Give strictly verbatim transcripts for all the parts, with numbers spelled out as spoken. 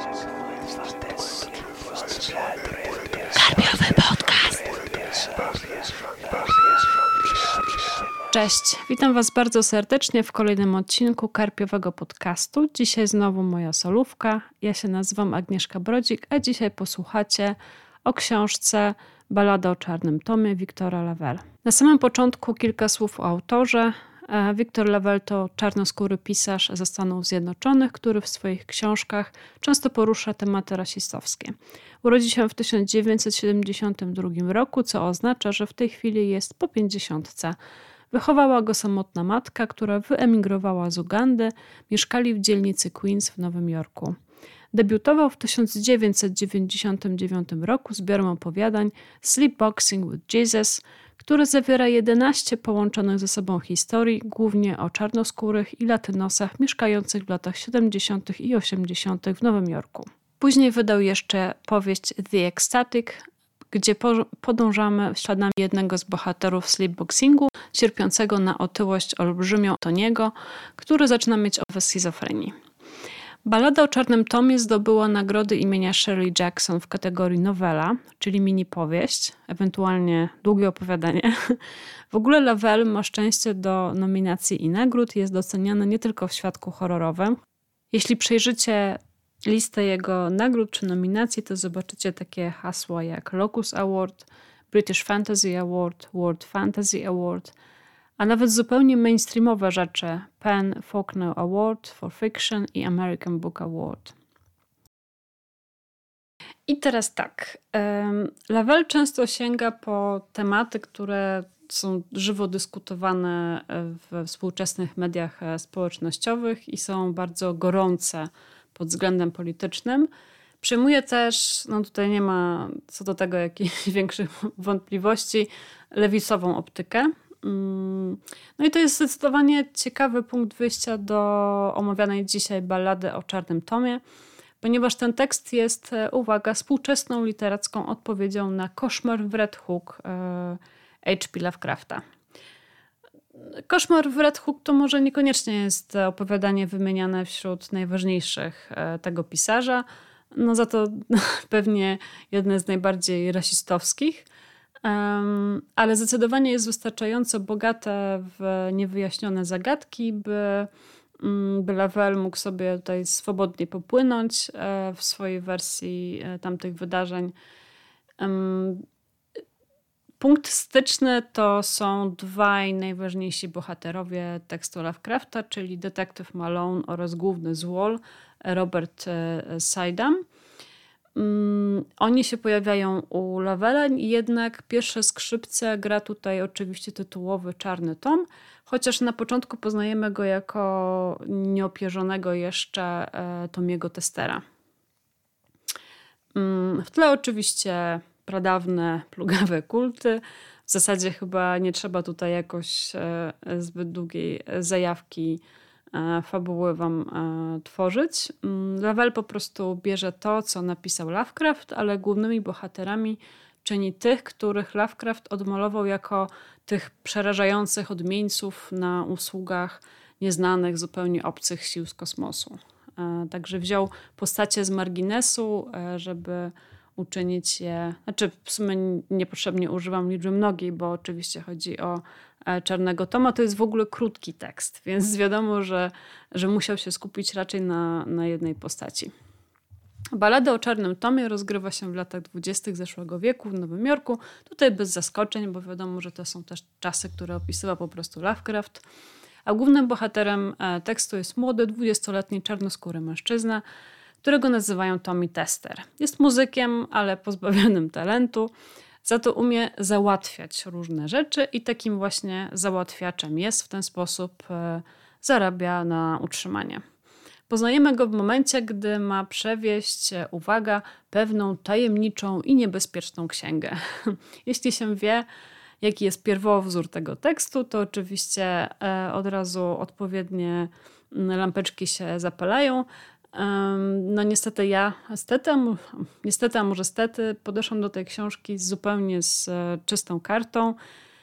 Karpiowy podcast. Cześć, witam Was bardzo serdecznie w kolejnym odcinku Karpiowego podcastu. Dzisiaj znowu moja solówka. Ja się nazywam Agnieszka Brodzik, a dzisiaj posłuchacie o książce Ballada o czarnym tomie Victora Lavelle. Na samym początku kilka słów o autorze. Victor Lavelle to czarnoskóry pisarz ze Stanów Zjednoczonych, który w swoich książkach często porusza tematy rasistowskie. Urodził się w tysiąc dziewięćset siedemdziesiątym drugim roku, co oznacza, że w tej chwili jest po pięćdziesiątce. Wychowała go samotna matka, która wyemigrowała z Ugandy. Mieszkali w dzielnicy Queens w Nowym Jorku. Debiutował w tysiąc dziewięćset dziewięćdziesiątym dziewiątym roku zbiorem opowiadań Sleepwalking with Jesus, który zawiera jedenaście połączonych ze sobą historii, głównie o czarnoskórych i latynosach mieszkających w latach siedemdziesiątych i osiemdziesiątych w Nowym Jorku. Później wydał jeszcze powieść The Ecstatic, gdzie podążamy śladami jednego z bohaterów sleepwalkingu, cierpiącego na otyłość olbrzymią Toniego, który zaczyna mieć obawę schizofrenii. Ballada o czarnym tomie zdobyła nagrody imienia Shirley Jackson w kategorii nowela, czyli mini powieść, ewentualnie długie opowiadanie. W ogóle Lavelle ma szczęście do nominacji i nagród, jest doceniany nie tylko w świadku horrorowym. Jeśli przejrzycie listę jego nagród czy nominacji, to zobaczycie takie hasła jak Locus Award, British Fantasy Award, World Fantasy Award, a nawet zupełnie mainstreamowe rzeczy Penn Faulkner Award for Fiction i American Book Award. I teraz tak, Lavelle często sięga po tematy, które są żywo dyskutowane we współczesnych mediach społecznościowych i są bardzo gorące pod względem politycznym. Przyjmuje też, no tutaj nie ma co do tego jakichś większych wątpliwości, lewicową optykę. No i to jest zdecydowanie ciekawy punkt wyjścia do omawianej dzisiaj ballady o czarnym tomie, ponieważ ten tekst jest, uwaga, współczesną literacką odpowiedzią na Koszmar w Red Hook H P Lovecrafta. Koszmar w Red Hook to może niekoniecznie jest opowiadanie wymieniane wśród najważniejszych tego pisarza, no za to pewnie jedne z najbardziej rasistowskich. Um, ale zdecydowanie jest wystarczająco bogate w niewyjaśnione zagadki, by, um, by Lavelle mógł sobie tutaj swobodnie popłynąć e, w swojej wersji e, tamtych wydarzeń. Um, punkt styczny to są dwaj najważniejsi bohaterowie tekstu Lovecrafta, czyli detektyw Malone oraz główny złol Robert e, Saydam. Um, oni się pojawiają u Lavella, jednak pierwsze skrzypce gra tutaj oczywiście tytułowy Czarny Tom, chociaż na początku poznajemy go jako nieopierzonego jeszcze e, Tomiego Testera. Um, w tle oczywiście pradawne, plugawe kulty. W zasadzie chyba nie trzeba tutaj jakoś e, zbyt długiej zajawki fabuły wam e, tworzyć. Lavelle po prostu bierze to, co napisał Lovecraft, ale głównymi bohaterami czyni tych, których Lovecraft odmalował jako tych przerażających odmieńców na usługach nieznanych, zupełnie obcych sił z kosmosu. E, także wziął postacie z marginesu, e, żeby uczynić je, znaczy w sumie niepotrzebnie używam liczby mnogiej, bo oczywiście chodzi o Czarnego Toma. To jest w ogóle krótki tekst, więc wiadomo, że, że musiał się skupić raczej na, na jednej postaci. Ballada o czarnym tomie rozgrywa się w latach dwudziestych zeszłego wieku w Nowym Jorku. Tutaj bez zaskoczeń, bo wiadomo, że to są też czasy, które opisywał po prostu Lovecraft. A głównym bohaterem tekstu jest młody, dwudziestoletni czarnoskóry mężczyzna, którego nazywają Tommy Tester. Jest muzykiem, ale pozbawionym talentu. Za to umie załatwiać różne rzeczy i takim właśnie załatwiaczem jest. W ten sposób e, zarabia na utrzymanie. Poznajemy go w momencie, gdy ma przewieźć, e, uwaga, pewną tajemniczą i niebezpieczną księgę. Jeśli się wie, jaki jest pierwowzór tego tekstu, to oczywiście e, od razu odpowiednie lampeczki się zapalają. No niestety ja, stety, a mu, niestety, a może stety, podeszłam do tej książki zupełnie z czystą kartą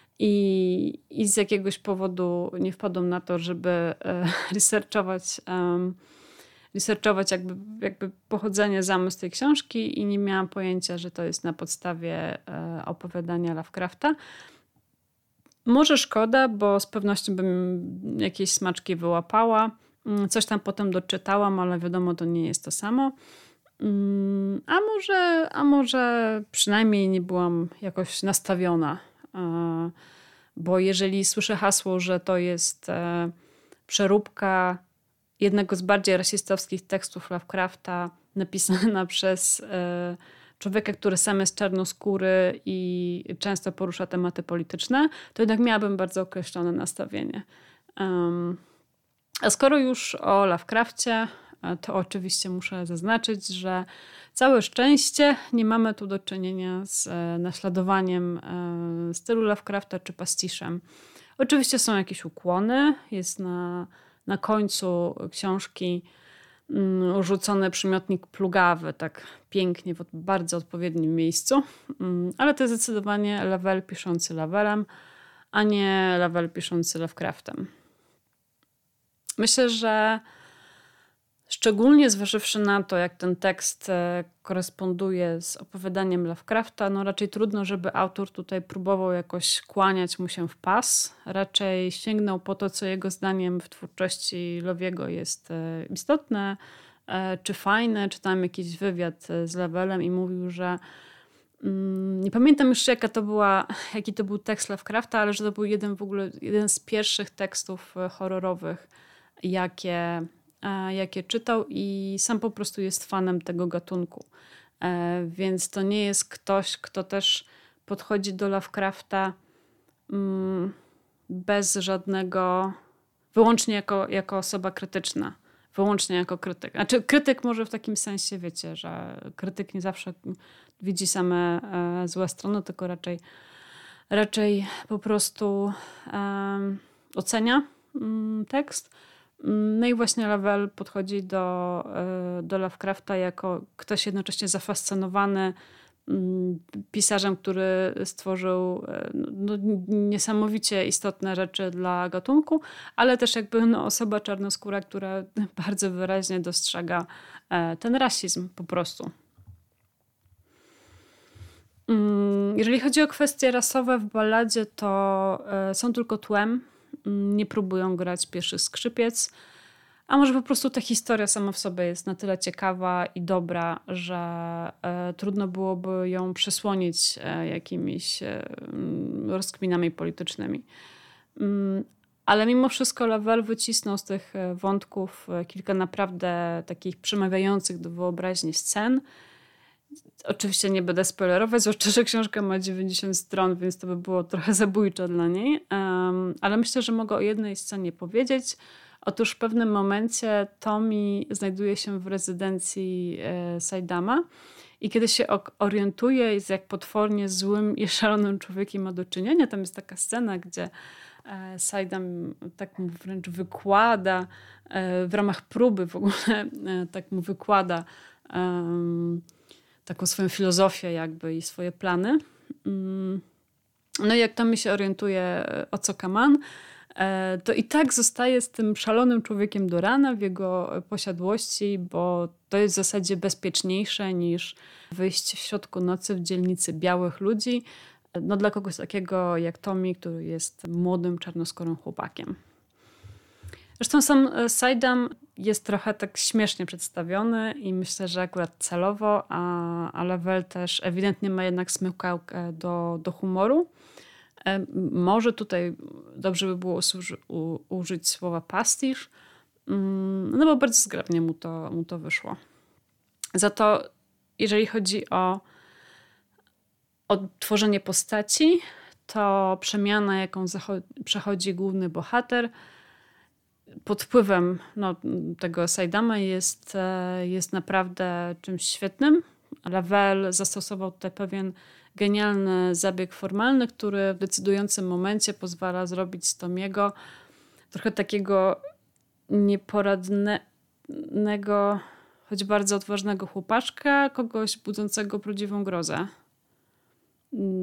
i, i z jakiegoś powodu nie wpadłam na to, żeby researchować um, researchować jakby, jakby pochodzenie, zamysł tej książki i nie miałam pojęcia, że to jest na podstawie e, opowiadania Lovecrafta. Może szkoda, bo z pewnością bym jakieś smaczki wyłapała. Coś tam potem doczytałam, ale wiadomo, to nie jest to samo. A może, a może przynajmniej nie byłam jakoś nastawiona. Bo jeżeli słyszę hasło, że to jest przeróbka jednego z bardziej rasistowskich tekstów Lovecrafta napisana przez człowieka, który sam jest czarnoskóry i często porusza tematy polityczne, to jednak miałabym bardzo określone nastawienie. Um, a skoro już o Lovecrafcie, to oczywiście muszę zaznaczyć, że całe szczęście nie mamy tu do czynienia z naśladowaniem stylu Lovecrafta czy pastiszem. Oczywiście są jakieś ukłony. Jest na, na końcu książki urzucony przymiotnik plugawy, tak pięknie, w bardzo odpowiednim miejscu. Ale to jest zdecydowanie Lavelle piszący Lavellem, a nie Lavelle piszący Lovecraftem. Myślę, że szczególnie zważywszy na to, jak ten tekst koresponduje z opowiadaniem Lovecrafta, no raczej trudno, żeby autor tutaj próbował jakoś kłaniać mu się w pas. Raczej sięgnął po to, co jego zdaniem w twórczości Lowiego jest istotne, czy fajne. Czytałem jakiś wywiad z Lavellem i mówił, że mm, nie pamiętam już jaka to była, jaki to był tekst Lovecrafta, ale że to był jeden w ogóle jeden z pierwszych tekstów horrorowych, jakie jakie czytał i sam po prostu jest fanem tego gatunku. Więc to nie jest ktoś, kto też podchodzi do Lovecrafta bez żadnego, wyłącznie jako, jako osoba krytyczna. Wyłącznie jako krytyk. Znaczy krytyk może w takim sensie, wiecie, że krytyk nie zawsze widzi same złe strony, tylko raczej, raczej po prostu um, ocenia um, tekst. No i właśnie Lavelle podchodzi do, do Lovecrafta jako ktoś jednocześnie zafascynowany pisarzem, który stworzył no, niesamowicie istotne rzeczy dla gatunku, ale też jakby no, osoba czarnoskóra, która bardzo wyraźnie dostrzega ten rasizm po prostu. Jeżeli chodzi o kwestie rasowe w balladzie, to są tylko tłem. Nie próbują grać pierwszych skrzypiec, a może po prostu ta historia sama w sobie jest na tyle ciekawa i dobra, że e, trudno byłoby ją przysłonić e, jakimiś e, rozkminami politycznymi. Mm, ale mimo wszystko Lavelle wycisnął z tych wątków kilka naprawdę takich przemawiających do wyobraźni scen. Oczywiście nie będę spoilerować, zwłaszcza, że książka ma dziewięćdziesiąt stron, więc to by było trochę zabójcze dla niej. Um, ale myślę, że mogę o jednej scenie powiedzieć. Otóż w pewnym momencie Tommy znajduje się w rezydencji e, Saidama i kiedy się orientuje, z jak potwornie złym i szalonym człowiekiem ma do czynienia, tam jest taka scena, gdzie e, Saidam tak mu wręcz wykłada, e, w ramach próby w ogóle e, tak mu wykłada um, taką swoją filozofię jakby i swoje plany. No i jak Tommy się orientuje, o co kaman, to i tak zostaje z tym szalonym człowiekiem do rana w jego posiadłości, bo to jest w zasadzie bezpieczniejsze niż wyjść w środku nocy w dzielnicy białych ludzi. No dla kogoś takiego jak Tommy, który jest młodym, czarnoskórym chłopakiem. Zresztą sam Saidam jest trochę tak śmiesznie przedstawiony i myślę, że akurat celowo, a, a Lavelle też ewidentnie ma jednak smykałkę do, do humoru. E, może tutaj dobrze by było usłuży, u, użyć słowa pastisz, mm, no bo bardzo zgrabnie mu to, mu to wyszło. Za to jeżeli chodzi o, o tworzenie postaci, to przemiana, jaką zacho- przechodzi główny bohater, pod wpływem no, tego Saidama jest, jest naprawdę czymś świetnym. Lavelle zastosował tutaj pewien genialny zabieg formalny, który w decydującym momencie pozwala zrobić z Tomiego trochę takiego nieporadnego, choć bardzo odważnego chłopaczka, kogoś budzącego prawdziwą grozę.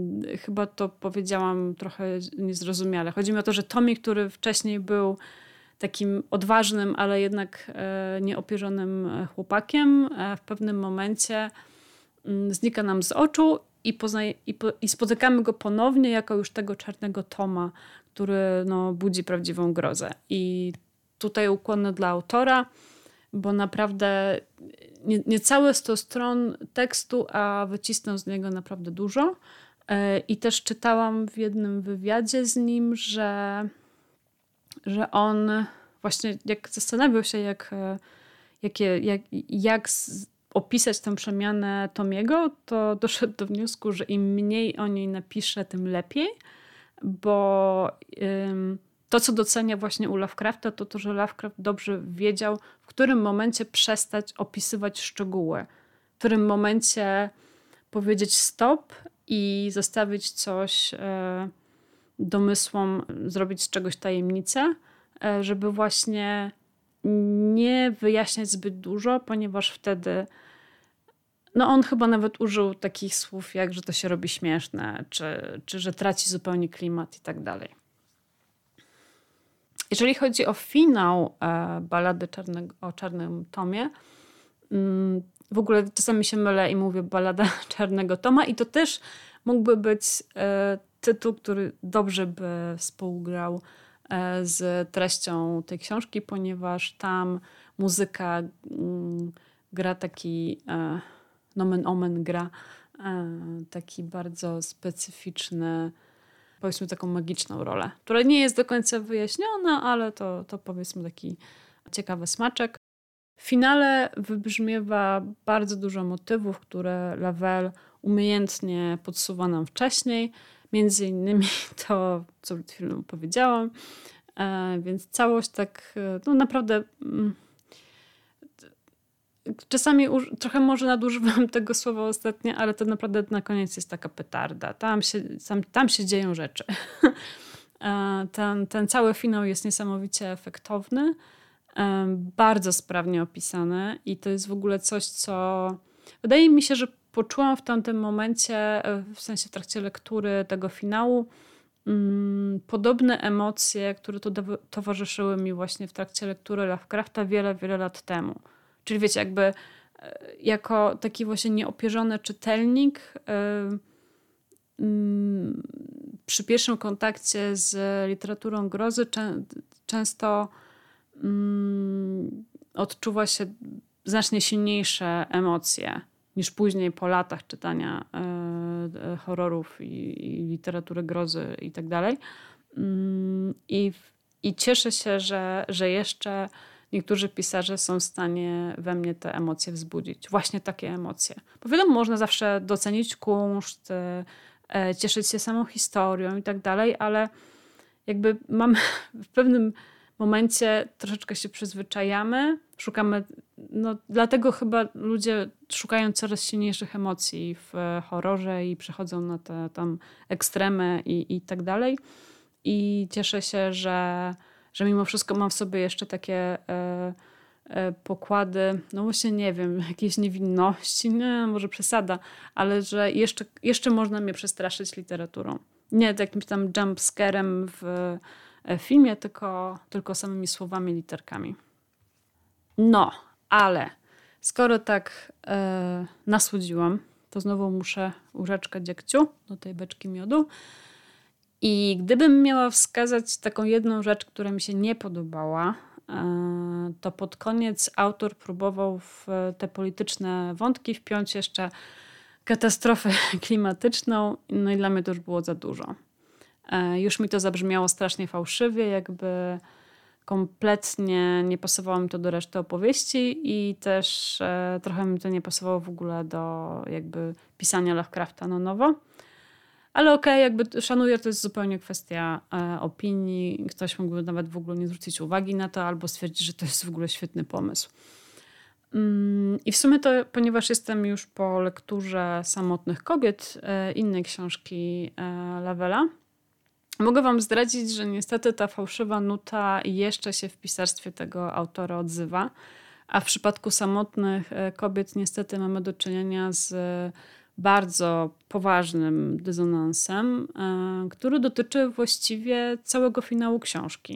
Chyba to powiedziałam trochę niezrozumiale. Chodzi mi o to, że Tommy, który wcześniej był takim odważnym, ale jednak nieopierzonym chłopakiem, w pewnym momencie znika nam z oczu i, poznaje, i, po, i spotykamy go ponownie jako już tego czarnego Toma, który no, budzi prawdziwą grozę. I tutaj ukłony dla autora, bo naprawdę nie, nie całe sto stron tekstu, a wycisnął z niego naprawdę dużo. I też czytałam w jednym wywiadzie z nim, że, że on właśnie jak zastanawiał się, jak, jakie, jak, jak opisać tę przemianę Tomiego, to doszedł do wniosku, że im mniej o niej napisze, tym lepiej, bo ym, to, co docenia właśnie u Lovecrafta, to to, że Lovecraft dobrze wiedział, w którym momencie przestać opisywać szczegóły, w którym momencie powiedzieć stop i zostawić coś e, domysłom, zrobić z czegoś tajemnicę, e, żeby właśnie nie wyjaśniać zbyt dużo, ponieważ wtedy no on chyba nawet użył takich słów jak, że to się robi śmieszne, czy, czy że traci zupełnie klimat i tak dalej. Jeżeli chodzi o finał e, Balady czarnego, o czarnym Tomie, mm, w ogóle czasami się mylę i mówię Balada czarnego Toma i to też mógłby być e, tytuł, który dobrze by współgrał e, z treścią tej książki, ponieważ tam muzyka mm, gra taki e, nomen omen gra e, taki bardzo specyficzny, powiedzmy taką magiczną rolę, która nie jest do końca wyjaśniona, ale to, to powiedzmy taki ciekawy smaczek. W finale wybrzmiewa bardzo dużo motywów, które Lavelle umiejętnie podsuwa nam wcześniej. Między innymi to, co przed chwilą powiedziałam. E, więc całość tak no naprawdę... Mm, czasami uż- trochę może nadużywam tego słowa ostatnio, ale to naprawdę na koniec jest taka petarda. Tam się, tam, tam się dzieją rzeczy. e, ten, ten cały finał jest niesamowicie efektowny. Bardzo sprawnie opisane i to jest w ogóle coś, co wydaje mi się, że poczułam w tamtym momencie, w sensie w trakcie lektury tego finału, mm, podobne emocje, które to do- towarzyszyły mi właśnie w trakcie lektury Lovecrafta wiele, wiele lat temu. Czyli wiecie, jakby jako taki właśnie nieopierzony czytelnik yy, yy, przy pierwszym kontakcie z literaturą grozy czę- często odczuwa się znacznie silniejsze emocje niż później po latach czytania e, horrorów i, i literatury grozy i tak dalej. I, i cieszę się, że, że jeszcze niektórzy pisarze są w stanie we mnie te emocje wzbudzić. Właśnie takie emocje. Bo wiadomo, można zawsze docenić kunszt, e, cieszyć się samą historią i tak dalej, ale jakby mamy w pewnym momencie troszeczkę się przyzwyczajamy, szukamy, no dlatego chyba ludzie szukają coraz silniejszych emocji w horrorze i przechodzą na te tam ekstremy i, i tak dalej. I cieszę się, że, że mimo wszystko mam w sobie jeszcze takie e, e, pokłady, no właśnie nie wiem, jakiejś niewinności, nie, może przesada, ale że jeszcze, jeszcze można mnie przestraszyć literaturą. Nie jakimś tam jumpscarem w filmie, tylko, tylko samymi słowami, literkami. No, ale skoro tak e, nasłodziłam, to znowu muszę łyżeczkę dziegciu do tej beczki miodu. I gdybym miała wskazać taką jedną rzecz, która mi się nie podobała, e, to pod koniec autor próbował w te polityczne wątki wpiąć jeszcze katastrofę klimatyczną, no i dla mnie to już było za dużo. Już mi to zabrzmiało strasznie fałszywie, jakby kompletnie nie pasowało mi to do reszty opowieści i też e, trochę mi to nie pasowało w ogóle do jakby pisania Lovecrafta na nowo. Ale okej, okay, jakby szanuję, to jest zupełnie kwestia e, opinii. Ktoś mógłby nawet w ogóle nie zwrócić uwagi na to albo stwierdzić, że to jest w ogóle świetny pomysł. Mm, I w sumie to, ponieważ jestem już po lekturze Samotnych kobiet, e, innej książki e, Lavella, mogę wam zdradzić, że niestety ta fałszywa nuta jeszcze się w pisarstwie tego autora odzywa, a w przypadku Samotnych kobiet niestety mamy do czynienia z bardzo poważnym dysonansem, który dotyczy właściwie całego finału książki.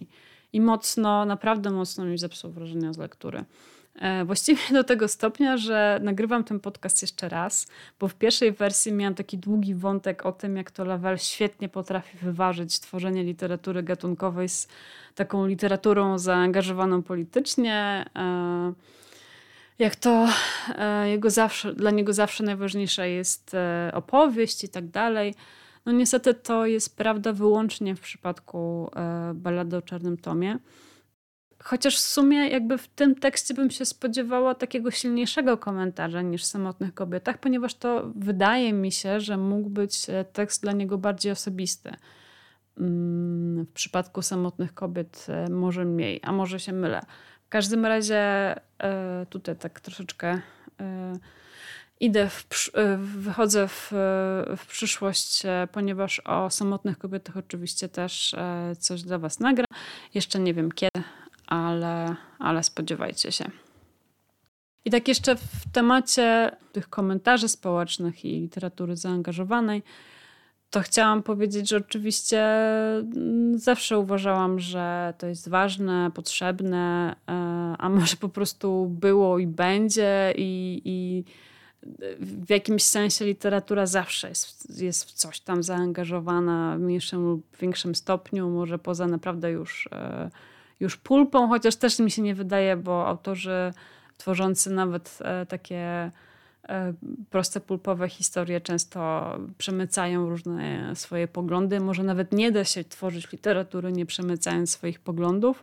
i mocno, naprawdę mocno mi zepsuł wrażenia z lektury. Właściwie do tego stopnia, że nagrywam ten podcast jeszcze raz, bo w pierwszej wersji miałam taki długi wątek o tym, jak to Lavelle świetnie potrafi wyważyć tworzenie literatury gatunkowej z taką literaturą zaangażowaną politycznie. Jak to jego zawsze, dla niego zawsze najważniejsza jest opowieść i tak dalej. No niestety to jest prawda wyłącznie w przypadku Ballady o czarnym tomie. Chociaż w sumie jakby w tym tekście bym się spodziewała takiego silniejszego komentarza niż w Samotnych kobietach, ponieważ to wydaje mi się, że mógł być tekst dla niego bardziej osobisty. W przypadku Samotnych kobiet może mniej, a może się mylę. W każdym razie tutaj tak troszeczkę idę, w, wychodzę w, w przyszłość, ponieważ o Samotnych kobietach oczywiście też coś dla was nagram. Jeszcze nie wiem kiedy, ale, ale spodziewajcie się. I tak jeszcze w temacie tych komentarzy społecznych i literatury zaangażowanej, to chciałam powiedzieć, że oczywiście zawsze uważałam, że to jest ważne, potrzebne, a może po prostu było i będzie i, i w jakimś sensie literatura zawsze jest, jest w coś tam zaangażowana w mniejszym lub większym stopniu, może poza naprawdę już, już pulpą, chociaż też mi się nie wydaje, bo autorzy tworzący nawet takie proste pulpowe historie często przemycają różne swoje poglądy. Może nawet nie da się tworzyć literatury nie przemycając swoich poglądów.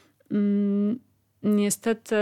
Niestety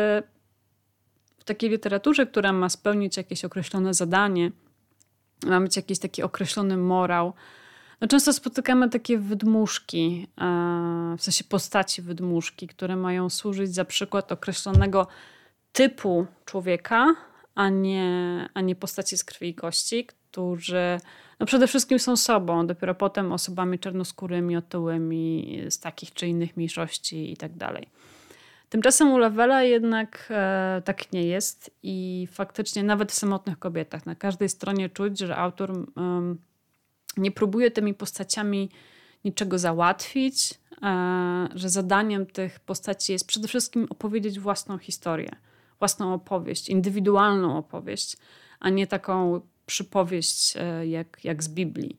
w takiej literaturze, która ma spełnić jakieś określone zadanie, ma mieć jakiś taki określony morał, no często spotykamy takie wydmuszki, w sensie postaci wydmuszki, które mają służyć za przykład określonego typu człowieka, a nie, a nie postaci z krwi i kości, którzy no przede wszystkim są sobą, dopiero potem osobami czarnoskórymi, otyłymi, z takich czy innych mniejszości i tak dalej. Tymczasem u Lavella jednak e, tak nie jest i faktycznie nawet w Samotnych kobietach na każdej stronie czuć, że autor um, nie próbuje tymi postaciami niczego załatwić, e, że zadaniem tych postaci jest przede wszystkim opowiedzieć własną historię, własną opowieść, indywidualną opowieść, a nie taką przypowieść e, jak, jak z Biblii.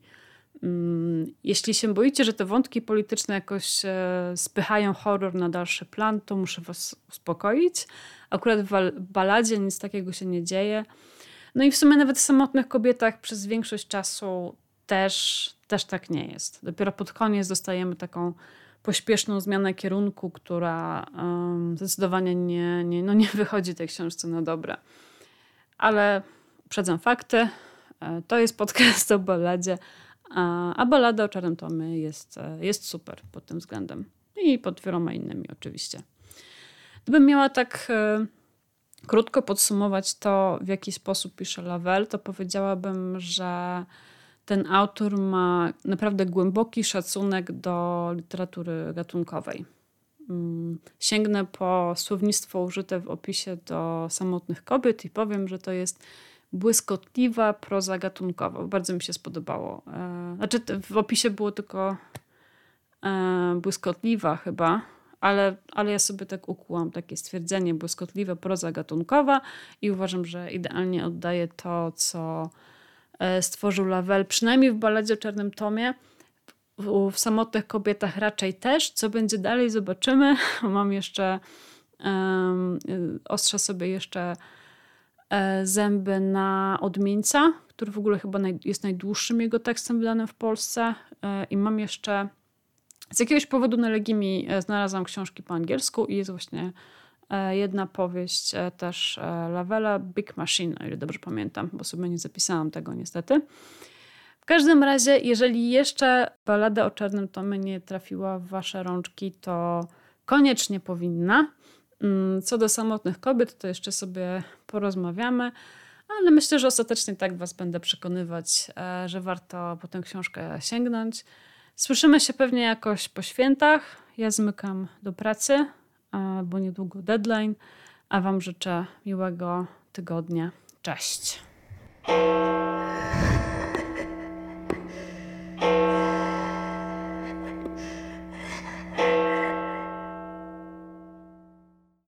Jeśli się boicie, że te wątki polityczne jakoś spychają horror na dalszy plan, to muszę was uspokoić. Akurat w Balladzie nic takiego się nie dzieje. No i w sumie nawet w Samotnych kobietach przez większość czasu też, też tak nie jest. Dopiero pod koniec dostajemy taką pośpieszną zmianę kierunku, która um, zdecydowanie nie, nie, no nie wychodzi tej książce na dobre. Ale uprzedzam fakty. To jest podcast o Balladzie. A, a Ballada o czarnym tomie jest, jest super pod tym względem. I pod wieloma innymi oczywiście. Gdybym miała tak e, krótko podsumować to, w jaki sposób pisze Lavelle, to powiedziałabym, że ten autor ma naprawdę głęboki szacunek do literatury gatunkowej. Mm, sięgnę po słownictwo użyte w opisie do Samotnych kobiet i powiem, że to jest błyskotliwa proza gatunkowa. Bardzo mi się spodobało. Znaczy w opisie było tylko błyskotliwa chyba, ale, ale ja sobie tak ukułam takie stwierdzenie błyskotliwa proza gatunkowa i uważam, że idealnie oddaje to, co stworzył Lavelle, przynajmniej w Balladzie o czarnym tomie. W, w Samotnych kobietach raczej też. Co będzie dalej, zobaczymy. Mam jeszcze um, ostrzę sobie jeszcze Zęby na Odmieńca, który w ogóle chyba naj, jest najdłuższym jego tekstem wydanym w Polsce. I mam jeszcze z jakiegoś powodu na Legimi znalazłam książki po angielsku i jest właśnie jedna powieść też Lavella, Big Machine, o ile dobrze pamiętam, bo sobie nie zapisałam tego niestety. W każdym razie, jeżeli jeszcze Ballada o czarnym tomie nie trafiła w wasze rączki, to koniecznie powinna. Co do Samotnych kobiet, to jeszcze sobie porozmawiamy, ale myślę, że ostatecznie tak was będę przekonywać, że warto po tę książkę sięgnąć. Słyszymy się pewnie jakoś po świętach. Ja zmykam do pracy, bo niedługo deadline, a wam życzę miłego tygodnia. Cześć!